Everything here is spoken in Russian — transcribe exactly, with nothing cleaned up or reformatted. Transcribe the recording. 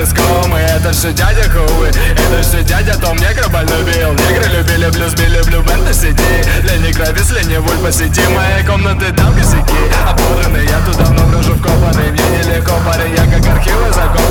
песком. И это все дядя Хуи, это все дядя Том. Негра больно бил, негры любили блюз, били блю бенда сиди. Лени Кравец, Лени Вуль, посети моей комнаты, там косяки ободраны. Я тут давно брожу вкопанный, мне нелегко, парень, я как архивы закопан.